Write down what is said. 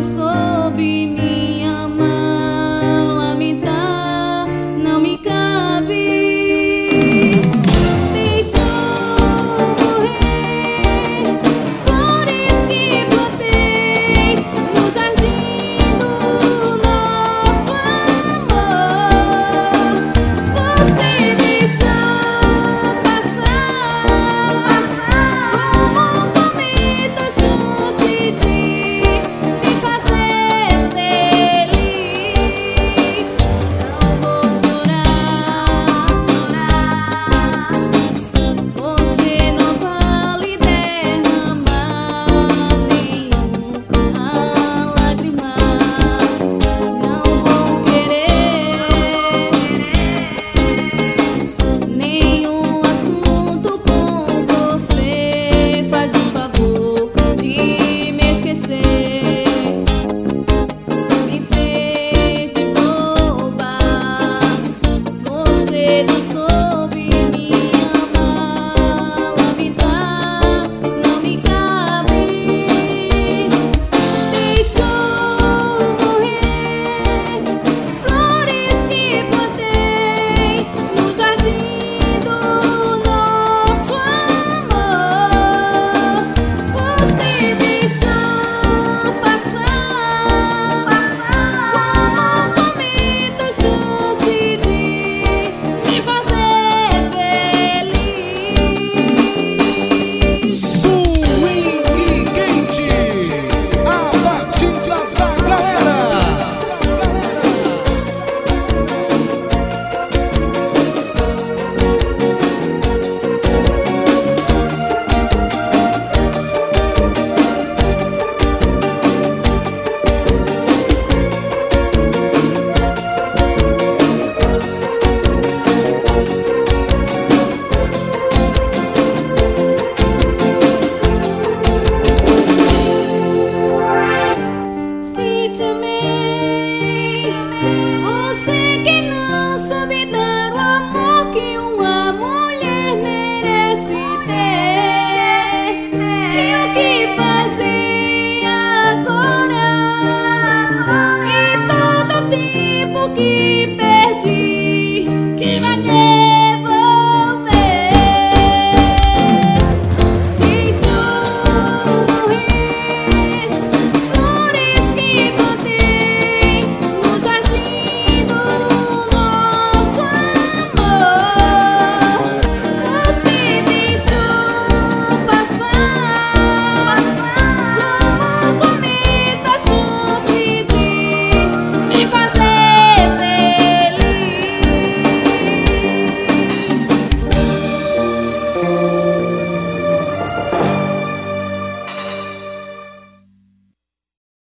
soube me amar, lamentar não me cabe. Deixou morrer flores que plantei no jardim do nosso amor. Você deixou passar como cometa a chance de me fazer feliz. Não vou chorar, você não vale derramar nenhuma lágrima. Não vou querer nenhum assunto com você. Faz o favor de me esquecer. Me fez de boba. Você não soube me amar, lamentar não me cabe. Deixou morrer flores que plantei no jardim do nosso amor. Você deixou passar como cometa a chance de me fazer feliz. Swing quente, a batida da galera. Se te amei